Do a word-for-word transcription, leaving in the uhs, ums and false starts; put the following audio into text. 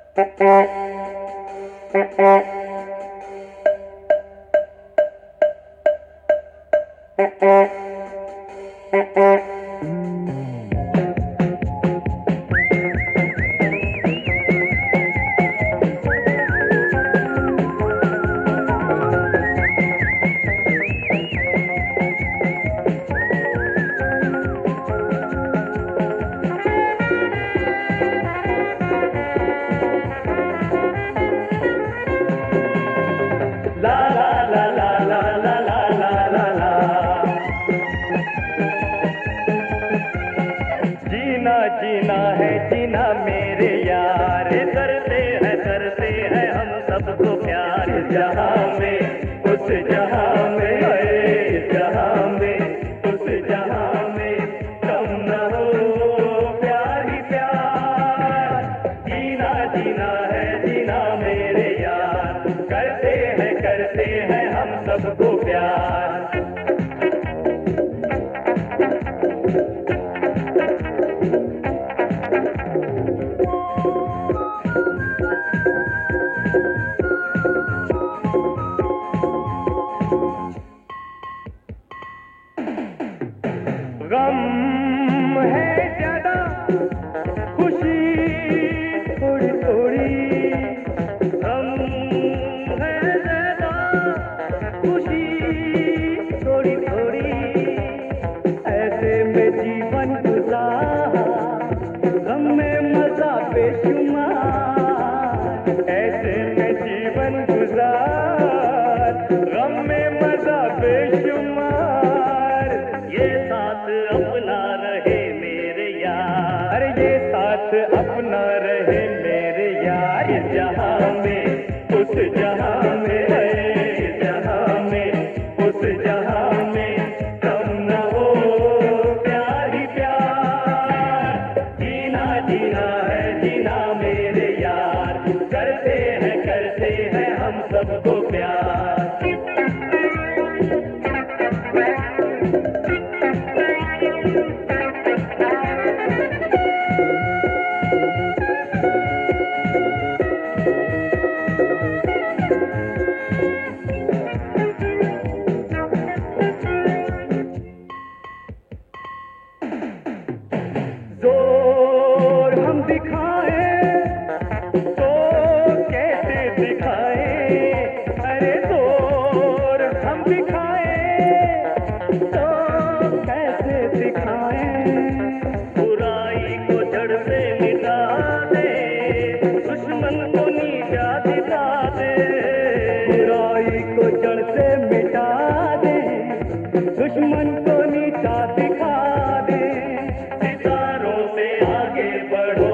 जीना है जीना मेरे यार, करते हैं करते हैं हम सबको प्यार। जहाँ में उस जहाँ में इस जहाँ में उस जहाँ में कम न हो प्यार ही प्यार। जीना जीना है जीना मेरे यार, करते हैं करते हैं हम सबको प्यार। गम है ज्यादा, खुशी थोड़ी थोड़ी। गम है ज्यादा, खुशी थोड़ी थोड़ी। ऐसे में जीवन गुजारा, गम में मजा बेशुमार। ऐसे में जीवन गुजार, गम में मजा बेशुमार। ये साथ अपना रहे मेरे यार, अरे ये साथ अपना रहे मेरे यार। इस जहाँ में उस जहाँ में इस जहाँ में उस जहाँ में कम न हो प्यार ही प्यार। जीना जीना है जीना मेरे यार, करते हैं करते हैं हम सबको प्यार। जोर हम दिखाएं तो कैसे दिखाएं, अरे जोर हम दिखाएं तो कैसे दिखाएं। बुराई को जड़ से मिटा दे, दुश्मन को नीचा दिखा दे। बुराई को जड़ से मिटा दे, दुश्मन को नीचा दिखा दे। सितारों से आगे बढ़ो।